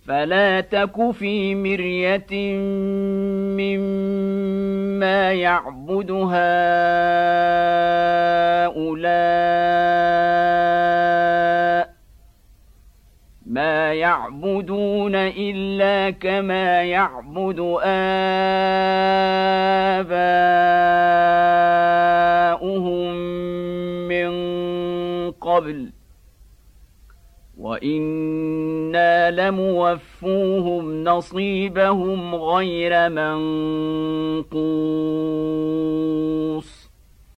فلا تك في مرية مما يعبد هؤلاء ما يعبدون إلا كما يعبد آباؤهم من قبل وإنا لموفوهم نصيبهم غير منقوص